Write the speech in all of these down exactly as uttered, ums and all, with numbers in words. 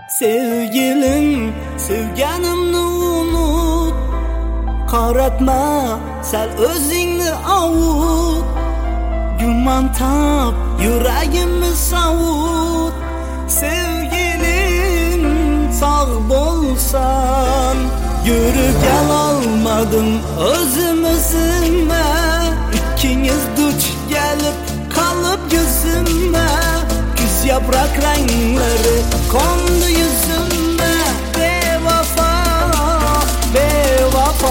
Sevgilim, sevganimni unut, qaratma sal o'zingni avut. Gumon tap yuragimni savut. Sevgilim, sog' bo'lsan, yurib kelolmadim o'zimizimma. Ikkingiz duch kelib qolib ko'zimma. Kuz yaprak renklari kondu yüzüme. Bevafo, bevafo,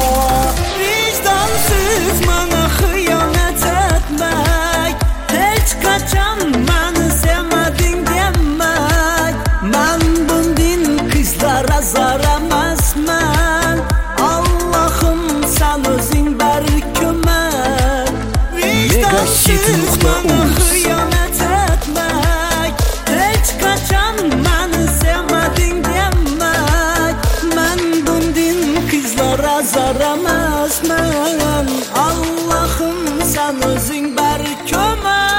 vicdansız bana hıyanet etmek, hiç kaçan beni sevmedin demek. Ben bundin kızlara zar emasman. Allah'ım sen özün berkümen. Vicdansız bana hıyanet etmek, hiç kaçan beni sevmedin demek. Ben bundin kızlara zar emasman. Allah'ım sen özün berkümen.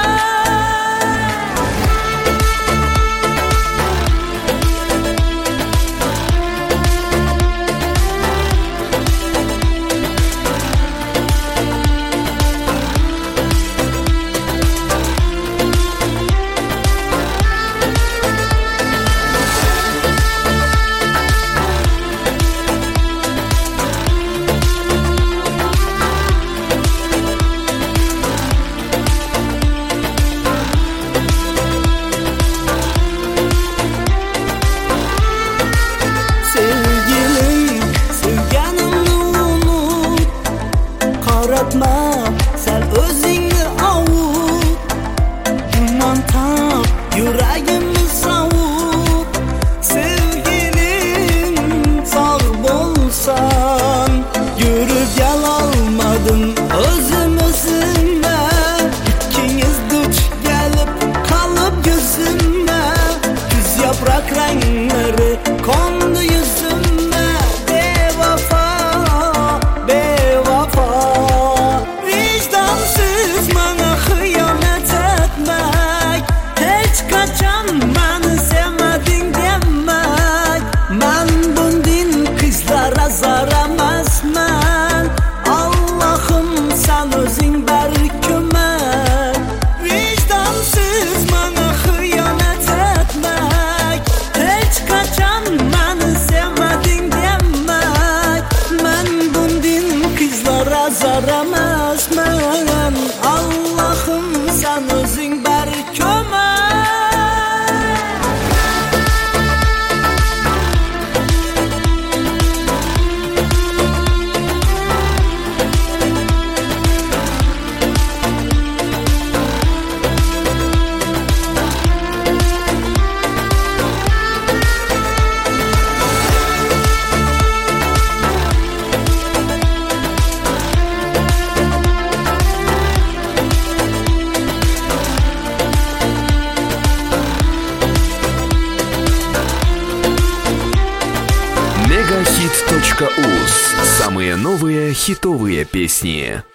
Qaratma sal o'zingni avut. Gumon tap yuragimni savut. Sevgilim, sog' bo'lsan, yurib kelolmadim o'zimizimma. Ikkingiz duch kelib qolib ko'zimma. Kuz yaprak renklari kondu yüzüme. Bevafo, bevafo, vicdansız bana hıyanet etmek, hiç kaçan beni sevmedin demek. Ben bundin kızlara zar emasman. Allah'ım sen özün berkümen. Vicdansız bana hıyanet etmek, hiç kaçan beni sevmedin demek. Ben bundin kızlara zar emasman. Allah'ım sen özün berkümen. Мегахит точка уз. Самые новые хитовые песни.